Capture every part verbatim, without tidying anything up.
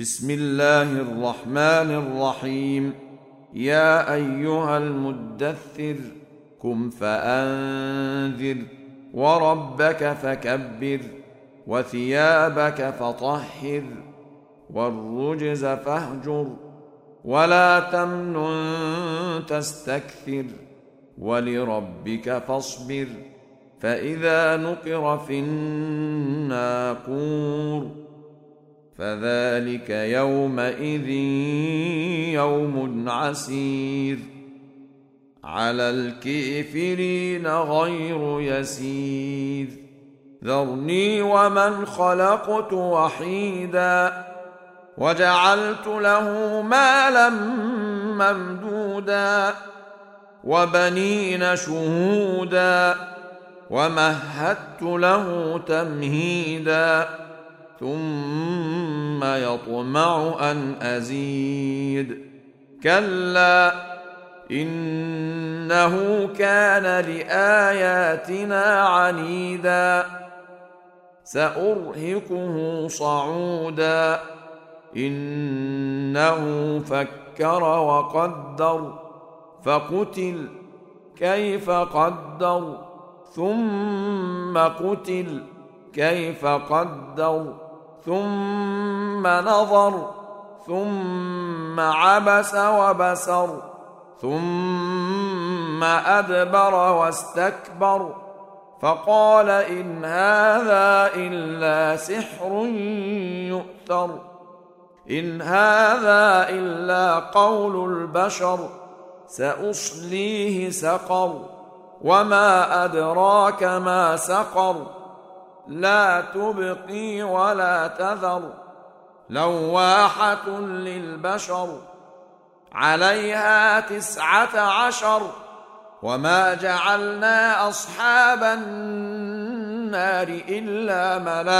بسم الله الرحمن الرحيم. يا أيها المدثر قم فأنذر وربك فكبر وثيابك فطهر والرجز فاهجر ولا تمنن تستكثر ولربك فاصبر فإذا نقر في الناقور فذلك يومئذ يوم عسير على الكافرين غير يسير. ذرني ومن خلقت وحيدا وجعلت له مالا ممدودا وبنين شهودا ومهدت له تمهيدا ثم يطمع أن أزيد كلا إنه كان لآياتنا عنيدا سأرهقه صعودا إنه فكر وقدر فقتل كيف قدر ثم قتل كيف قدر ثم نظر ثم عبس وبسر ثم أدبر واستكبر فقال إن هذا إلا سحر يؤثر إن هذا إلا قول البشر سأصليه سقر وما أدراك ما سقر لا تبقي ولا تذر لواحة للبشر عليها تسعة عشر وما جعلنا أصحاب النار إلا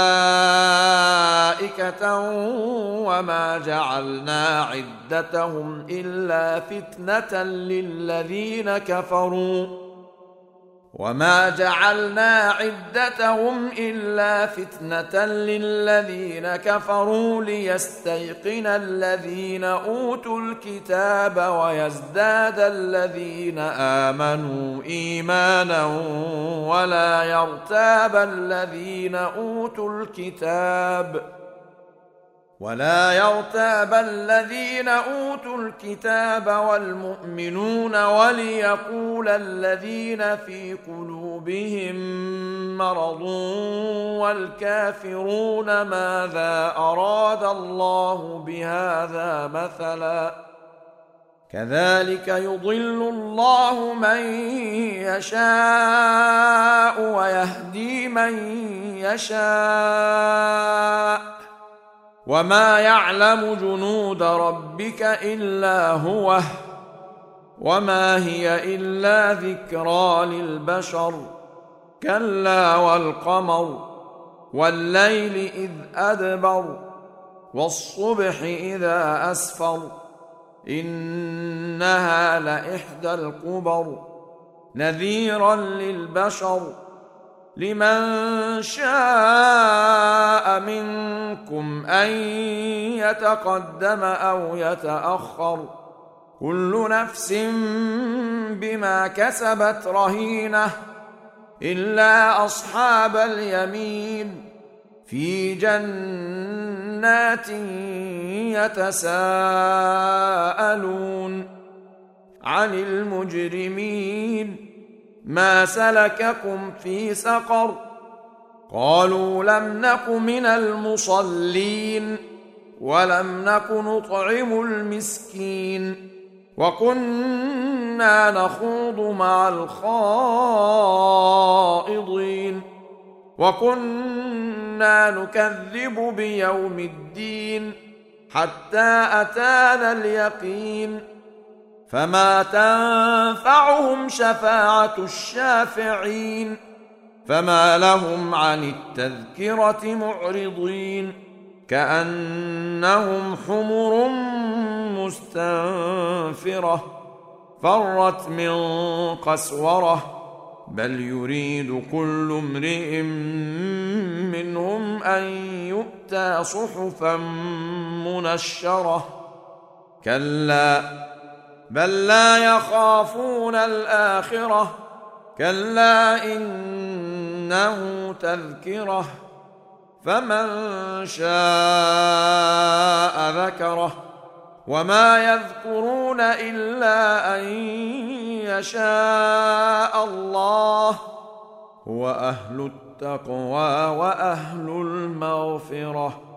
ملائكة وما جعلنا عدتهم إلا فتنة للذين كفروا وما جعلنا عدتهم إلا فتنة للذين كفروا ليستيقن الذين أوتوا الكتاب ويزداد الذين آمنوا إيمانا ولا يرتاب الذين أوتوا الكتاب ولا يرتاب الذين أوتوا الكتاب والمؤمنون وليقول الذين في قلوبهم مرض والكافرون ماذا أراد الله بهذا مثلا كذلك يضل الله من يشاء ويهدي من يشاء وما يعلم جنود ربك إلا هو وما هي إلا ذكرى للبشر كلا والقمر والليل إذ أدبر والصبح إذا أسفر إنها لإحدى الكبر نذيرا للبشر لمن شاء منكم أن يتقدم أو يتأخر كل نفس بما كسبت رهينة إلا أصحاب اليمين في جنات يتساءلون عن المجرمين ما سلككم في سقر قالوا لم نك من المصلين ولم نك نطعم المسكين وكنا نخوض مع الخائضين وكنا نكذب بيوم الدين حتى أتانا اليقين فما تنفعهم شفاعة الشافعين فما لهم عن التذكرة معرضين كأنهم حمر مستنفرة فرت من قسورة بل يريد كل امرئ منهم أن يؤتى صحفا منشرة كلا بل لا يخافون الآخرة كلا إنه تذكرة فمن شاء ذكره وما يذكرون إلا أن يشاء الله هو أهل التقوى وأهل المغفرة.